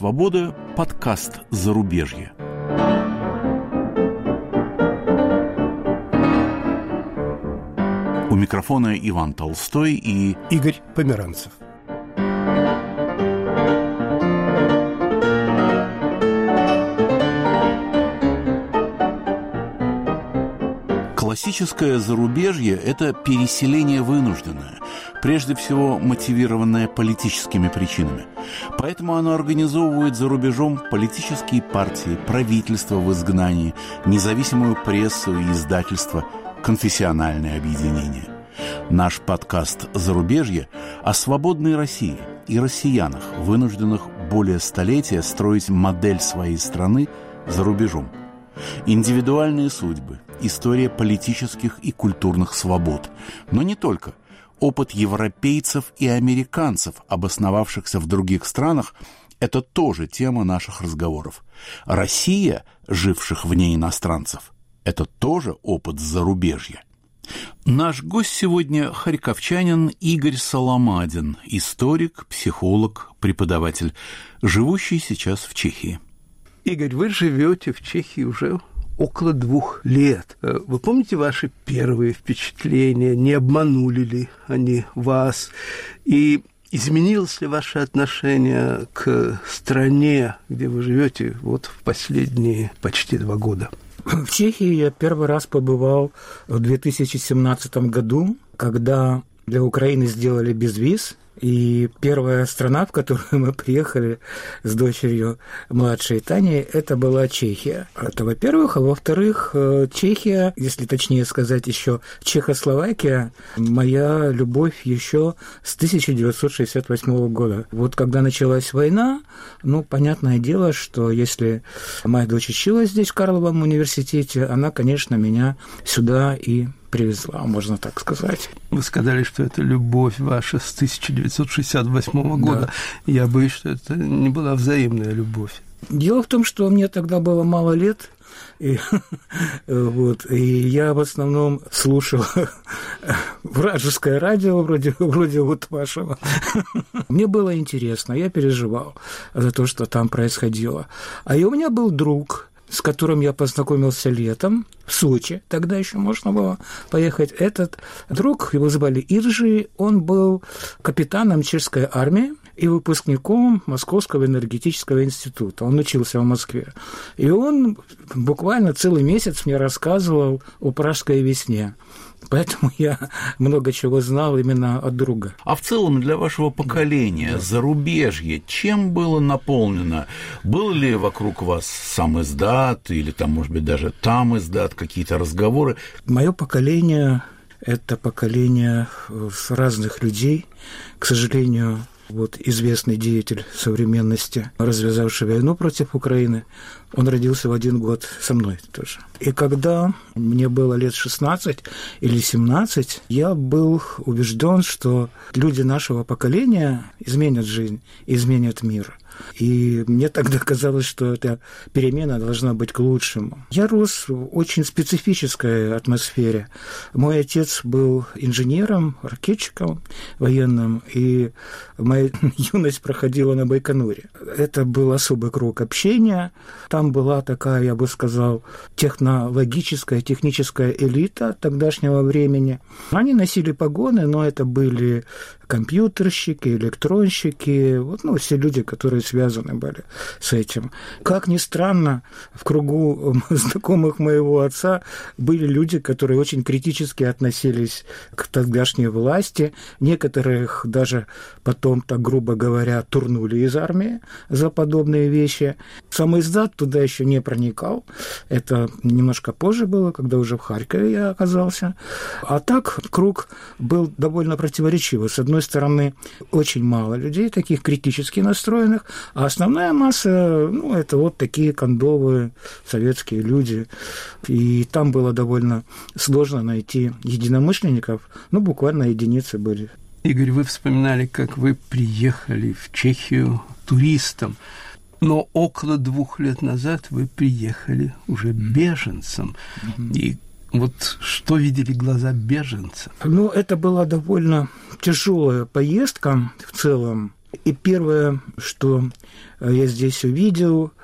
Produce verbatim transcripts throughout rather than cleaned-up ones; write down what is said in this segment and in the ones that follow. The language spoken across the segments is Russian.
свобода» подкаст «Зарубежье». У микрофона Иван Толстой и Игорь Померанцев. Классическое зарубежье – это переселение вынужденное, прежде всего мотивированное политическими причинами. Поэтому оно организовывает за рубежом политические партии, правительства в изгнании, независимую прессу и издательство, конфессиональные объединения. Наш подкаст «Зарубежье» о свободной России и россиянах, вынужденных более столетия строить модель своей страны за рубежом. Индивидуальные судьбы, история политических и культурных свобод, но не только. Опыт европейцев и американцев, обосновавшихся в других странах, это тоже тема наших разговоров. Россия, живших вне иностранцев, это тоже опыт зарубежья. Наш гость сегодня харьковчанин Игорь Соломадин, историк, психолог, преподаватель, живущий сейчас в Чехии. Игорь, вы живете в Чехии уже около двух лет. Вы помните ваши первые впечатления? Не обманули ли они вас? И изменилось ли ваше отношение к стране, где вы живете вот в последние почти два года? В Чехии я первый раз побывал в две тысячи семнадцатом году, когда для Украины сделали безвиз. И первая страна, в которую мы приехали с дочерью младшей Таней, это была Чехия. Это, во-первых. А во-вторых, Чехия, если точнее сказать, еще Чехословакия, моя любовь еще с тысяча девятьсот шестьдесят восьмого года. Вот когда началась война, ну, понятное дело, что если моя дочь училась здесь, в Карловом университете, она, конечно, меня сюда и привезла, можно так сказать. Вы сказали, что это любовь ваша с тысяча девятьсот шестьдесят восьмого года. Да. Я боюсь, что это не была взаимная любовь. Дело в том, что мне тогда было мало лет, и, вот, и я в основном слушал вражеское радио, вроде, вроде вот вашего. Мне было интересно, я переживал за то, что там происходило. А и у меня был друг, с которым я познакомился летом в Сочи. Тогда еще можно было поехать. Этот друг, его звали Иржи, он был капитаном чешской армии и выпускником Московского энергетического института. Он учился в Москве. И он буквально целый месяц мне рассказывал о Пражской весне. Поэтому я много чего знал именно от друга. А в целом для вашего поколения, да, зарубежье чем было наполнено? Был ли вокруг вас сам издат, или там, может быть, даже там издат, какие-то разговоры? Мое поколение – это поколение с разных людей. К сожалению, вот известный деятель современности, развязавший войну против Украины, он родился в один год со мной тоже. И когда мне было лет шестнадцать или семнадцать, я был убежден, что люди нашего поколения изменят жизнь, изменят мир. И мне тогда казалось, что эта перемена должна быть к лучшему. Я рос в очень специфической атмосфере. Мой отец был инженером, ракетчиком военным, и моя юность проходила на Байконуре. Это был особый круг общения. Там была такая, я бы сказал, технологическая, техническая элита тогдашнего времени. Они носили погоны, но это были компьютерщики, электронщики, вот, ну, все люди, которые связаны были с этим. Как ни странно, в кругу знакомых моего отца были люди, которые очень критически относились к тогдашней власти. Некоторых даже потом, так грубо говоря, турнули из армии за подобные вещи. Сам издат туда еще не проникал. Это немножко позже было, когда уже в Харькове я оказался. А так круг был довольно противоречивый. С одной стороны, очень мало людей, таких критически настроенных, а основная масса, ну, это вот такие кондовые советские люди. И там было довольно сложно найти единомышленников, ну, буквально единицы были. Игорь, вы вспоминали, как вы приехали в Чехию туристом, но около двух лет назад вы приехали уже беженцем. Mm-hmm. И вот что видели глаза беженцев? Ну, это была довольно тяжелая поездка в целом. И первое, что я здесь увидел,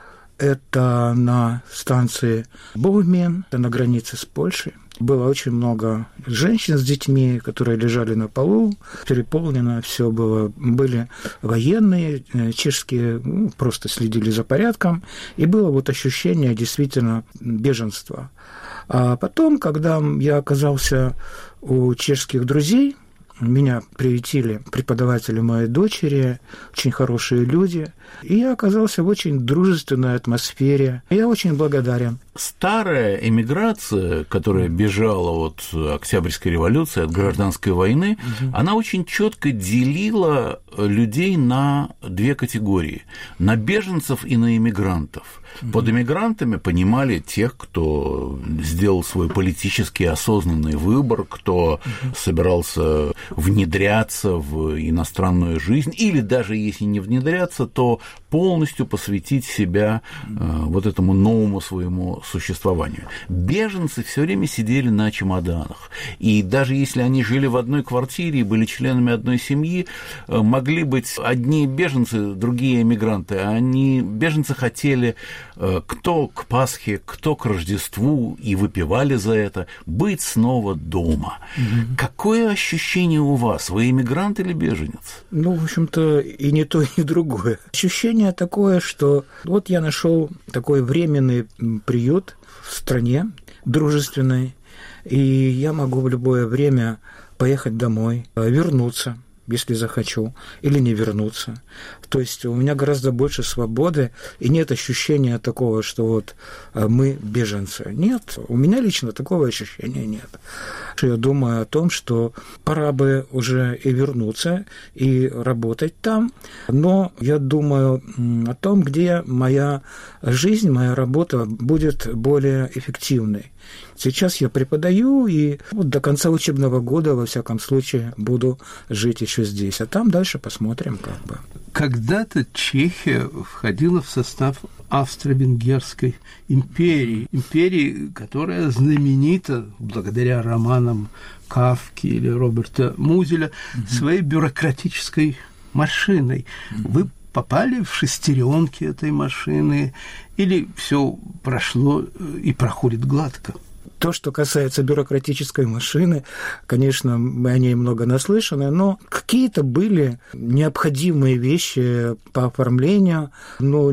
это на станции Боумен, на границе с Польшей. Было очень много женщин с детьми, которые лежали на полу, переполнено все было. Были военные, чешские, ну, просто следили за порядком, и было вот ощущение действительно беженства. А потом, когда я оказался у чешских друзей, меня приютили преподаватели моей дочери, очень хорошие люди, и я оказался в очень дружественной атмосфере. Я очень благодарен. Старая эмиграция, которая бежала от Октябрьской революции, от гражданской войны, угу. она очень четко делила людей на две категории – на беженцев и на эмигрантов. Угу. Под эмигрантами понимали тех, кто сделал свой политически осознанный выбор, кто угу. собирался внедряться в иностранную жизнь, или даже если не внедряться, то полностью посвятить себя э, вот этому новому своему существованию. Беженцы все время сидели на чемоданах, и даже если они жили в одной квартире и были членами одной семьи, э, могли быть одни беженцы, другие эмигранты. Они, беженцы хотели э, кто к Пасхе, кто к Рождеству, и выпивали за это, быть снова дома. Mm-hmm. Какое ощущение у вас? Вы эмигрант или беженец? Ну, в общем-то, и не то, и не другое. Ощущение такое, что вот я нашел такой временный приют в стране дружественной, и я могу в любое время поехать домой, вернуться, если захочу, или не вернуться. То есть у меня гораздо больше свободы, и нет ощущения такого, что вот мы беженцы. Нет, у меня лично такого ощущения нет. Я думаю о том, что пора бы уже и вернуться, и работать там, но я думаю о том, где моя жизнь, моя работа будет более эффективной. Сейчас я преподаю, и вот до конца учебного года, во всяком случае, буду жить еще здесь. А там дальше посмотрим, как бы. Когда-то Чехия входила в состав Австро-Венгерской империи. Империи, которая знаменита, благодаря романам Кафки или Роберта Музеля, угу. своей бюрократической машиной. Угу. Вы попали в шестеренки этой машины, или все прошло и проходит гладко? То, что касается бюрократической машины, конечно, мы о ней много наслышаны, но какие-то были необходимые вещи по оформлению, но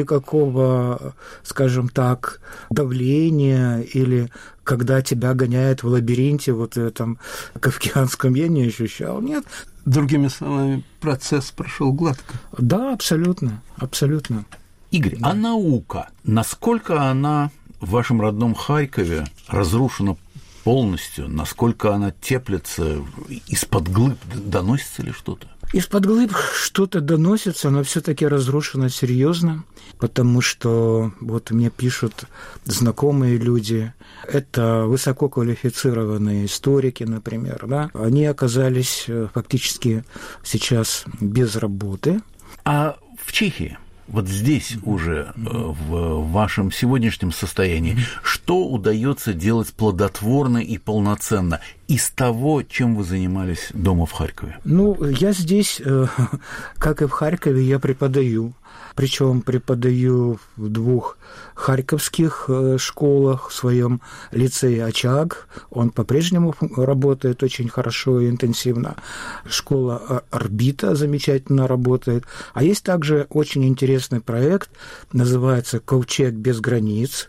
никакого, скажем так, давления или когда тебя гоняют в лабиринте вот в этом кафкианском, я не ощущал, нет. Другими словами, процесс прошел гладко? Да, абсолютно, абсолютно. Игорь, да. А наука, насколько она в вашем родном Харькове разрушена полностью, насколько она теплится, из-под глыб доносится ли что-то? Из-под глыб что-то доносится, но все-таки разрушено серьезно, потому что вот мне пишут знакомые люди, это высококвалифицированные историки, например, да, они оказались фактически сейчас без работы. А в Чехии? Вот здесь mm-hmm. уже mm-hmm. в вашем сегодняшнем состоянии, mm-hmm. что удается делать плодотворно и полноценно из того, чем вы занимались дома в Харькове? Ну, я здесь, как и в Харькове, я преподаю. Причем преподаю в двух харьковских школах, в своем лицее «Очаг». Он по-прежнему работает очень хорошо и интенсивно. Школа «Орбита» замечательно работает. А есть также очень интересный проект, называется «Ковчег без границ».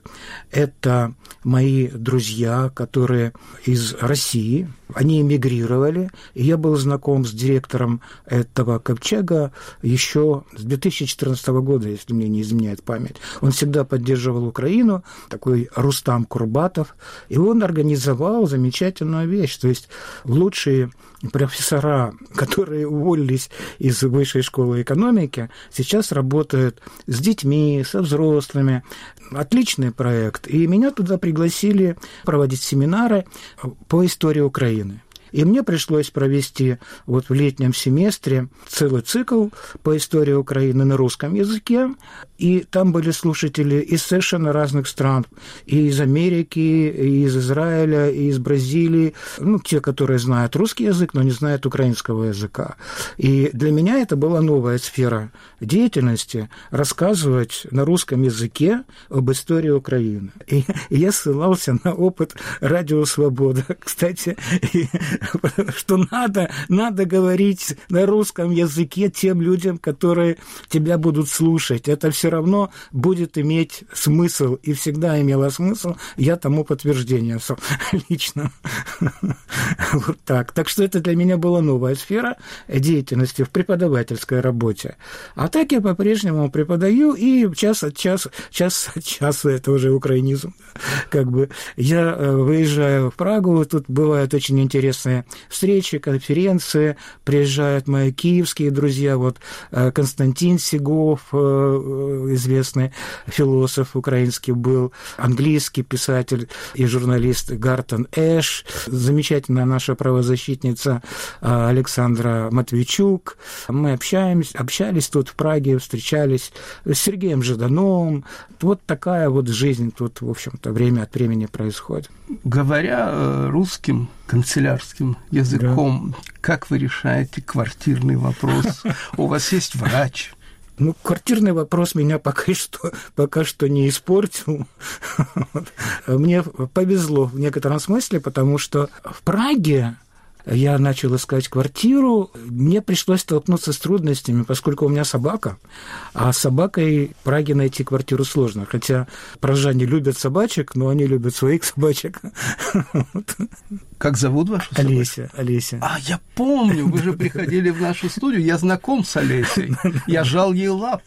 Это мои друзья, которые из России, они эмигрировали, и я был знаком с директором этого ковчега еще с две тысячи четырнадцатого года, если мне не изменяет память. Он всегда поддерживал Украину, такой Рустам Курбатов, и он организовал замечательную вещь, то есть лучшие профессора, которые уволились из Высшей школы экономики, сейчас работают с детьми, со взрослыми. Отличный проект. И меня туда пригласили проводить семинары по истории Украины. И мне пришлось провести вот в летнем семестре целый цикл по истории Украины на русском языке, и там были слушатели из совершенно разных стран, и из Америки, и из Израиля, и из Бразилии, ну, те, которые знают русский язык, но не знают украинского языка. И для меня это была новая сфера деятельности – рассказывать на русском языке об истории Украины. И я ссылался на опыт «Радио Свобода». Кстати, что надо, надо говорить на русском языке тем людям, которые тебя будут слушать. Это все равно будет иметь смысл, и всегда имело смысл. Я тому подтверждение лично. Вот так. Так что это для меня была новая сфера деятельности в преподавательской работе. А так я по-прежнему преподаю, и час от часа, час от часа, это уже украинизм, как бы, я выезжаю в Прагу, тут бывают очень интересные встречи, конференции, приезжают мои киевские друзья, вот Константин Сигов, известный философ украинский был, английский писатель и журналист Гартон Эш, замечательная наша правозащитница Александра Матвейчук. Мы общаемся, общались тут в Праге, встречались с Сергеем Ждановым. Вот такая вот жизнь тут, в общем-то, время от времени происходит. Говоря русским канцелярским языком, да. Как вы решаете квартирный вопрос? У вас есть врач? Ну, квартирный вопрос меня пока что, пока что не испортил. Мне повезло в некотором смысле, потому что в Праге я начал искать квартиру, мне пришлось столкнуться с трудностями, поскольку у меня собака, а с собакой в Праге найти квартиру сложно, хотя пражане любят собачек, но они любят своих собачек. Как зовут вашу собаку? Олеся, Олеся. А, я помню, вы же приходили в нашу студию, я знаком с Олесей, я жал ей лапу.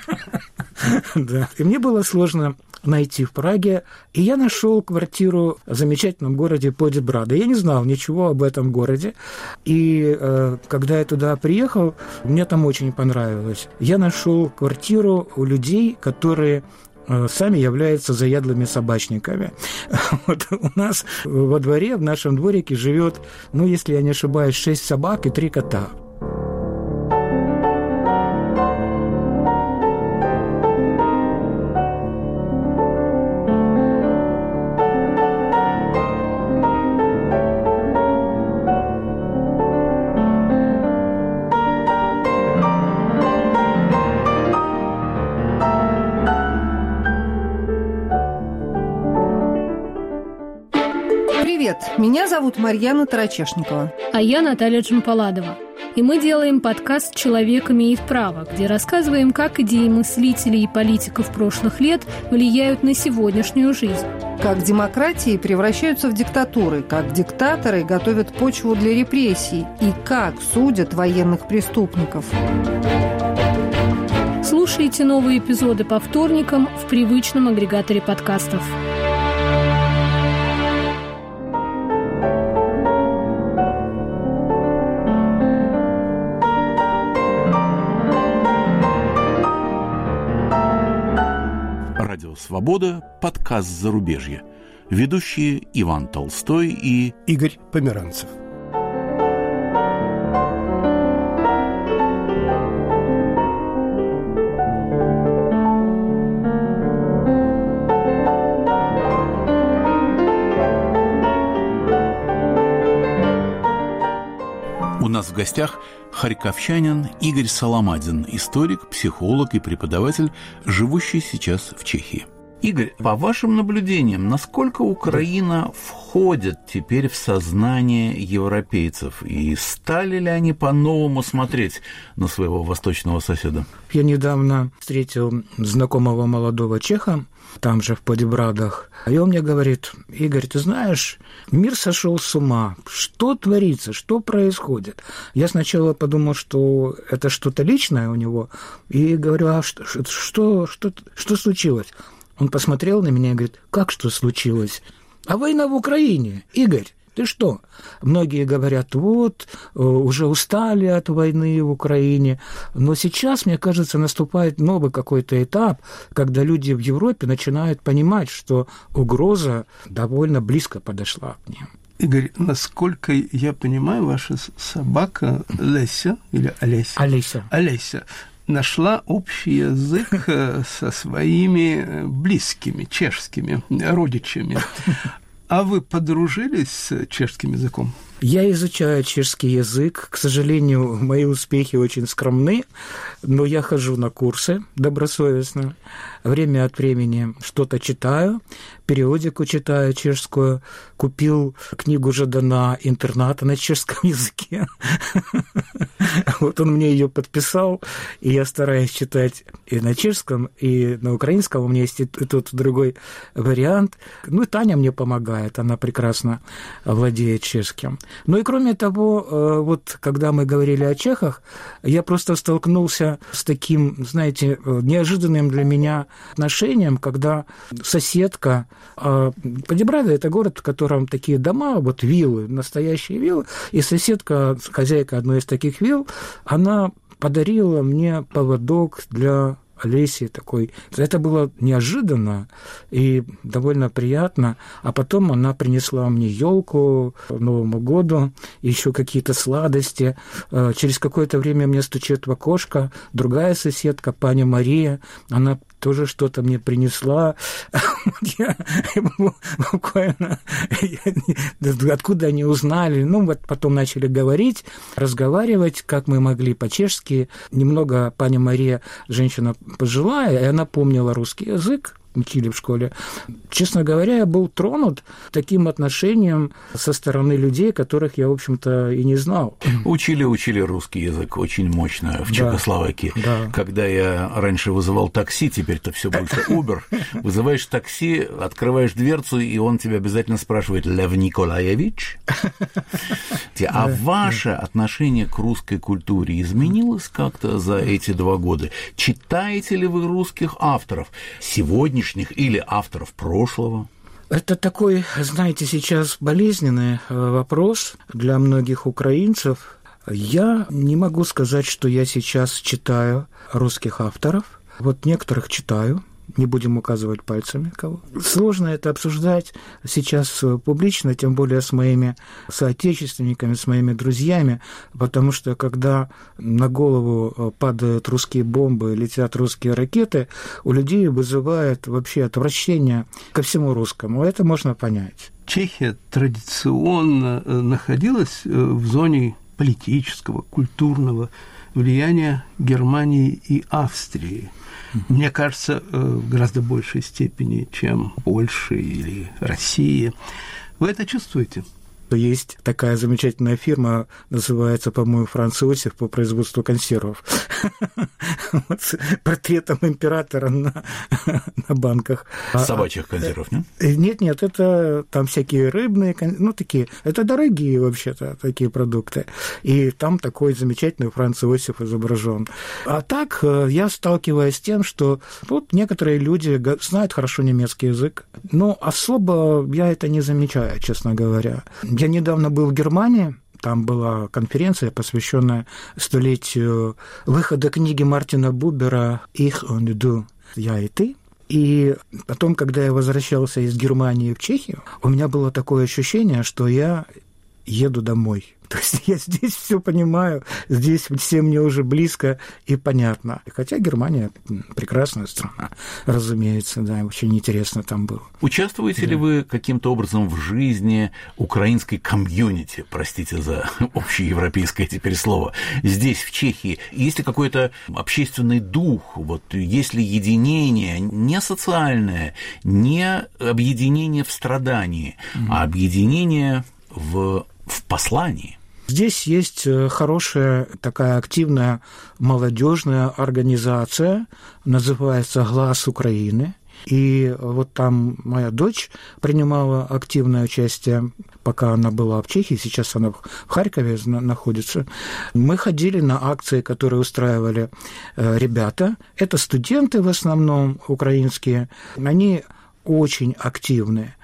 Да, и мне было сложно найти в Праге, и я нашел квартиру в замечательном городе Подебрада. Я не знал ничего об этом городе, и э, когда я туда приехал, мне там очень понравилось. Я нашел квартиру у людей, которые сами являются заядлыми собачниками. Вот у нас во дворе, в нашем дворике живет, ну, если я не ошибаюсь, шесть собак и три кота. Меня зовут Марьяна Тарачешникова. А я Наталья Джампаладова. И мы делаем подкаст «Человек имеет право», где рассказываем, как идеи мыслителей и политиков прошлых лет влияют на сегодняшнюю жизнь. Как демократии превращаются в диктатуры, как диктаторы готовят почву для репрессий и как судят военных преступников. Слушайте новые эпизоды по вторникам в привычном агрегаторе подкастов. «Свобода», подкаст «Зарубежье». Ведущие Иван Толстой и Игорь Померанцев. У нас в гостях харьковчанин Игорь Соломадин, историк, психолог и преподаватель, живущий сейчас в Чехии. Игорь, по вашим наблюдениям, насколько Украина входит теперь в сознание европейцев? И стали ли они по-новому смотреть на своего восточного соседа? Я недавно встретил знакомого молодого чеха, там же в Подебрадах, и он мне говорит: Игорь, ты знаешь, мир сошел с ума, что творится, что происходит? Я сначала подумал, что это что-то личное у него, и говорю: а что, что, что, что случилось? Он посмотрел на меня и говорит: как что случилось? А война в Украине, Игорь, ты что? Многие говорят: вот, уже устали от войны в Украине, но сейчас, мне кажется, наступает новый какой-то этап, когда люди в Европе начинают понимать, что угроза довольно близко подошла к ним. Игорь, насколько я понимаю, ваша собака Леся или Олеся? Олеся. Олеся нашла общий язык со своими близкими чешскими родичами. А вы подружились с чешским языком? Я изучаю чешский язык. К сожалению, мои успехи очень скромны, но я хожу на курсы добросовестно. Время от времени что-то читаю, периодику читаю чешскую. Купил книгу Жадана «Интерната» на чешском языке. Вот он мне ее подписал, и я стараюсь читать и на чешском, и на украинском. У меня есть и тот, и другой вариант. Ну, и Таня мне помогает, она прекрасно владеет чешским. Ну и кроме того, вот когда мы говорили о чехах, я просто столкнулся с таким, знаете, неожиданным для меня отношением, когда соседка, Подебрада – это город, в котором такие дома, вот виллы, настоящие виллы, и соседка, хозяйка одной из таких вилл, она подарила мне поводок для Олеси такой. Это было неожиданно и довольно приятно. А потом она принесла мне елку к Новому году, еще какие-то сладости. Через какое-то время мне стучит в окошко другая соседка, паня Мария. Она тоже что-то мне принесла. Я буквально... Откуда они узнали? Ну, вот потом начали говорить, разговаривать, как мы могли по-чешски. Немного паня Мария, женщина пожилая, и она помнила русский язык, учили в школе. Честно говоря, я был тронут таким отношением со стороны людей, которых я, в общем-то, и не знал. Учили-учили русский язык очень мощно в да, Чехословакии. Да. Когда я раньше вызывал такси, теперь-то все больше Uber, вызываешь такси, открываешь дверцу, и он тебя обязательно спрашивает: «Лев Николаевич?» А ваше отношение к русской культуре изменилось как-то за эти два года? Читаете ли вы русских авторов сегодня или авторов прошлого? Это такой, знаете, сейчас болезненный вопрос для многих украинцев. Я не могу сказать, что я сейчас читаю русских авторов. Вот некоторых читаю, не будем указывать пальцами кого. Сложно это обсуждать сейчас публично, тем более с моими соотечественниками, с моими друзьями, потому что когда на голову падают русские бомбы, летят русские ракеты, у людей вызывает вообще отвращение ко всему русскому. Это можно понять. Чехия традиционно находилась в зоне политического, культурного влияния Германии и Австрии. Мне кажется, в гораздо большей степени, чем Польша или Россия. Вы это чувствуете? Есть такая замечательная фирма, называется, по-моему, Франц Иосиф, по производству консервов. Вот, с портретом императора на, на банках. Собачьих консервов, нет? Нет, нет, это там всякие рыбные, ну, такие, это дорогие вообще-то такие продукты. И там такой замечательный Франц Иосиф изображен. А так я сталкиваюсь с тем, что вот некоторые люди знают хорошо немецкий язык, но особо я это не замечаю, честно говоря. Я недавно был в Германии, там была конференция, посвященная столетию выхода книги Мартина Бубера «Ich und du» – «Я и ты». И потом, когда я возвращался из Германии в Чехию, у меня было такое ощущение, что я еду домой. То есть я здесь все понимаю, здесь всем мне уже близко и понятно. Хотя Германия прекрасная страна, разумеется, да, очень интересно там было. Участвуете да. ли вы каким-то образом в жизни украинской комьюнити, простите за общеевропейское теперь слово, здесь, в Чехии? Есть ли какой-то общественный дух, вот, есть ли единение, не социальное, не объединение в страдании, mm-hmm. а объединение в в послании? Здесь есть хорошая такая активная молодежная организация, называется «Глас Украины». И вот там моя дочь принимала активное участие, пока она была в Чехии, сейчас она в Харькове находится. Мы ходили на акции, которые устраивали ребята. Это студенты в основном украинские, они очень активные.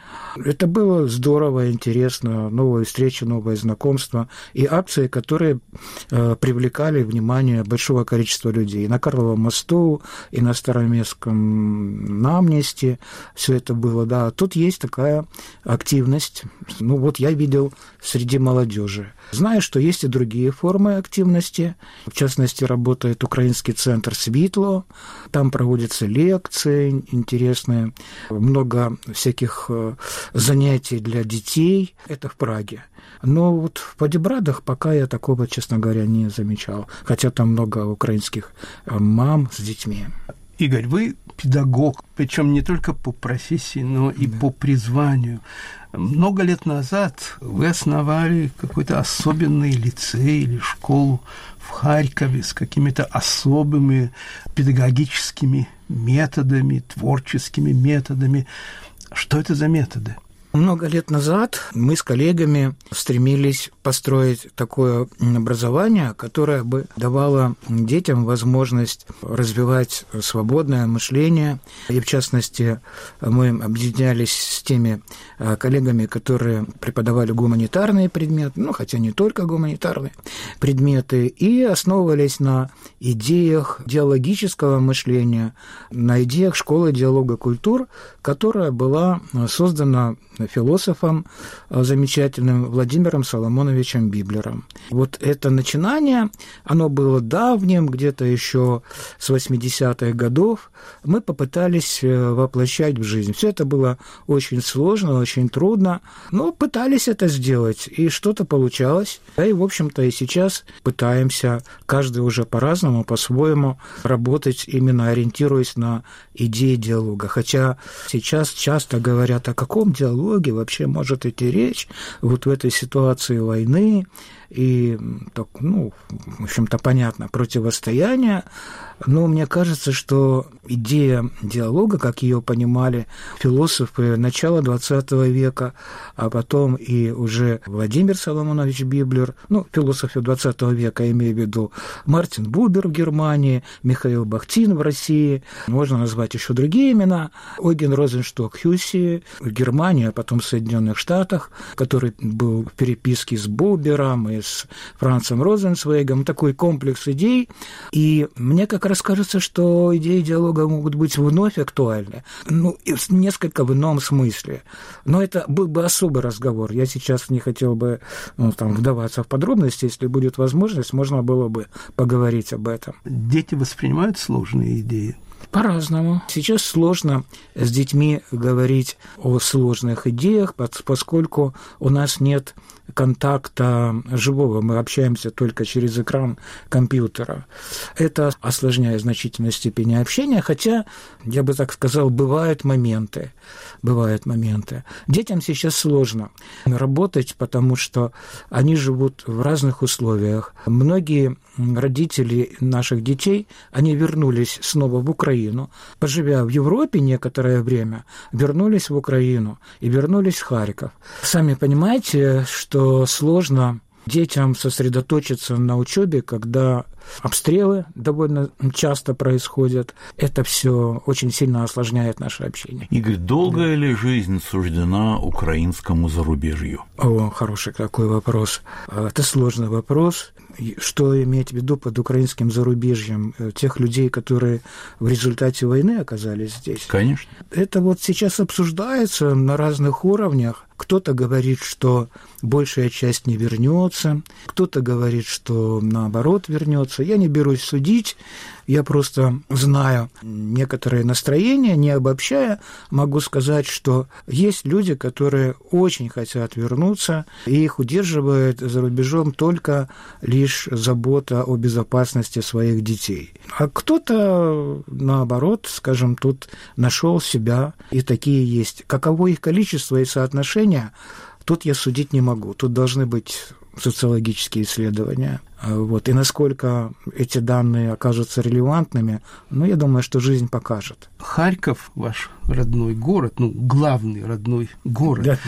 Это было здорово, интересно, новые встречи, новые знакомства и акции, которые э, привлекали внимание большого количества людей. И на Карловом мосту, и на Староместском намнесте все это было, да. Тут есть такая активность. Ну вот я видел среди молодежи. Знаю, что есть и другие формы активности. В частности, работает Украинский центр «Светло». Там проводятся лекции интересные, много всяких занятий для детей. Это в Праге. Но вот в Подебрадах пока я такого, честно говоря, не замечал. Хотя там много украинских мам с детьми. Игорь, вы педагог, причем не только по профессии, но и да. по призванию. Много лет назад вы основали какой-то особенный лицей или школу в Харькове с какими-то особыми педагогическими методами, творческими методами. Что это за методы? Много лет назад мы с коллегами стремились построить такое образование, которое бы давало детям возможность развивать свободное мышление. И, в частности, мы объединялись с теми коллегами, которые преподавали гуманитарные предметы, ну, хотя не только гуманитарные предметы, и основывались на идеях диалогического мышления, на идеях школы диалога культур, которая была создана философом замечательным Владимиром Соломоновичем Библером. Вот это начинание, оно было давним, где-то еще с восьмидесятых годов, мы попытались воплощать в жизнь. Все это было очень сложно, очень трудно, но пытались это сделать, и что-то получалось. Да и, в общем-то, и сейчас пытаемся, каждый уже по-разному, по-своему работать, именно ориентируясь на идеи диалога. Хотя сейчас часто говорят, о каком диалоге вообще может идти речь вот в этой ситуации войны и, ну, в общем-то, понятно, противостояние. Но мне кажется, что идея диалога, как ее понимали философы начала двадцатого века, а потом и уже Владимир Соломонович Библер, ну, философы двадцатого века, я имею в виду Мартин Бубер в Германии, Михаил Бахтин в России, можно назвать еще другие имена, Ойген Розеншток Хюсси в Германии, а потом в Соединенных Штатах, который был в переписке с Бубером и с Францем Розенцвейгом, такой комплекс идей. И мне как раз кажется, что идеи диалога могут быть вновь актуальны, ну, несколько в ином смысле. Но это был бы особый разговор. Я сейчас не хотел бы, ну, там, вдаваться в подробности. Если будет возможность, можно было бы поговорить об этом. Дети воспринимают сложные идеи? По-разному. Сейчас сложно с детьми говорить о сложных идеях, поскольку у нас нет контакта живого, мы общаемся только через экран компьютера. Это осложняет в значительной степени общение, хотя, я бы так сказал, бывают моменты. Бывают моменты. Детям сейчас сложно работать, потому что они живут в разных условиях. Многие родители наших детей, они вернулись снова в Украину, поживя в Европе некоторое время, вернулись в Украину и вернулись в Харьков. Сами понимаете, что сложно детям сосредоточиться на учебе, когда обстрелы довольно часто происходят. Это все очень сильно осложняет наше общение. Игорь, долгая ли жизнь суждена украинскому зарубежью? О, хороший такой вопрос. Это сложный вопрос. Что иметь в виду под украинским зарубежьем? Тех людей, которые в результате войны оказались здесь? Конечно. Это вот сейчас обсуждается на разных уровнях. Кто-то говорит, что большая часть не вернется, кто-то говорит, что наоборот вернется. Я не берусь судить, я просто знаю некоторые настроения, не обобщая, могу сказать, что есть люди, которые очень хотят вернуться, и их удерживает за рубежом только лишь забота о безопасности своих детей. А кто-то, наоборот, скажем, тут нашел себя, и такие есть. Каково их количество и соотношение, тут я судить не могу. Тут должны быть социологические исследования. Вот. И насколько эти данные окажутся релевантными, ну, я думаю, что жизнь покажет. Харьков, ваш родной город, ну, главный родной город. Да.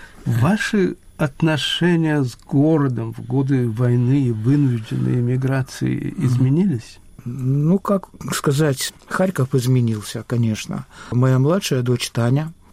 Ваши отношения с городом в годы войны и вынужденной эмиграции изменились? Ну, как сказать, Харьков изменился, конечно. Моя младшая дочь Таня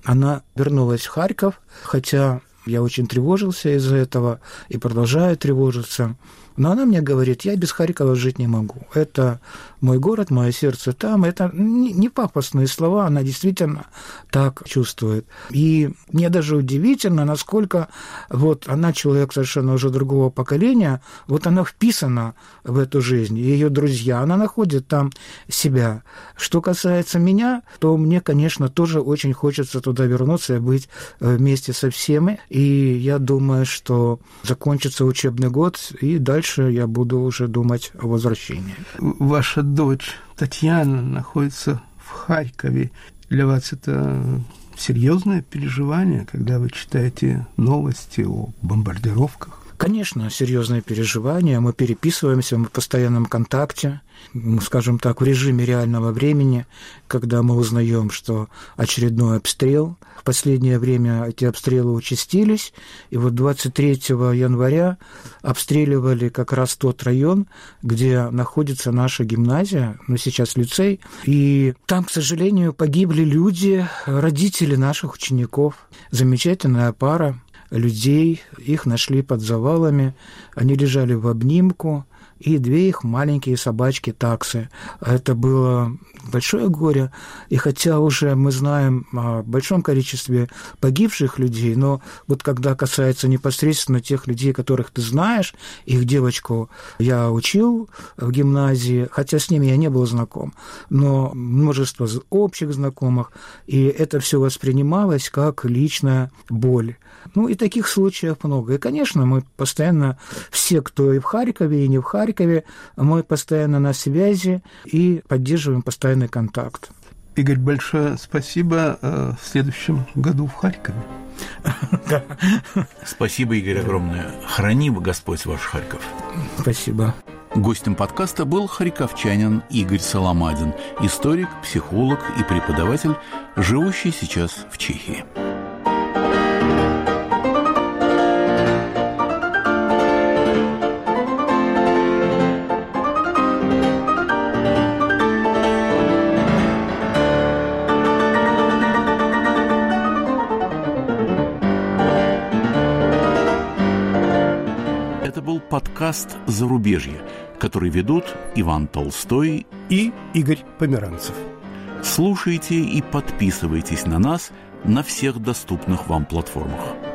она вернулась в Харьков, хотя я очень тревожился из-за этого и продолжаю тревожиться. Но она мне говорит, я без Харькова жить не могу. Это мой город, мое сердце там. Это не пафосные слова, она действительно так чувствует. И мне даже удивительно, насколько вот она человек совершенно уже другого поколения, вот она вписана в эту жизнь, ее друзья, она находит там себя. Что касается меня, то мне, конечно, тоже очень хочется туда вернуться и быть вместе со всеми. И я думаю, что закончится учебный год, и дальше я буду уже думать о возвращении. Ваша дочь Татьяна находится в Харькове. Для вас это серьезное переживание, когда вы читаете новости о бомбардировках? Конечно, серьезные переживания. Мы переписываемся, мы в постоянном контакте, скажем так, в режиме реального времени, когда мы узнаем, что очередной обстрел. В последнее время эти обстрелы участились, и вот двадцать третьего января обстреливали как раз тот район, где находится наша гимназия, ну, сейчас лицей, и там, к сожалению, погибли люди, родители наших учеников. Замечательная пара людей, их нашли под завалами, они лежали в обнимку, и две их маленькие собачки-таксы. Это было большое горе, и хотя уже мы знаем о большом количестве погибших людей, но вот когда касается непосредственно тех людей, которых ты знаешь, их девочку я учил в гимназии, хотя с ними я не был знаком, но множество общих знакомых, и это все воспринималось как личная боль. Ну, и таких случаев много. И, конечно, мы постоянно, все, кто и в Харькове, и не в Харькове, мы постоянно на связи и поддерживаем постоянный контакт. Игорь, большое спасибо. В следующем году в Харькове. Спасибо, Игорь, огромное. Храни Господь ваш Харьков. Спасибо. Гостем подкаста был харьковчанин Игорь Соломадин, историк, психолог и преподаватель, живущий сейчас в Чехии. Подкаст «Зарубежье», который ведут Иван Толстой и Игорь Померанцев. Слушайте и подписывайтесь на нас на всех доступных вам платформах.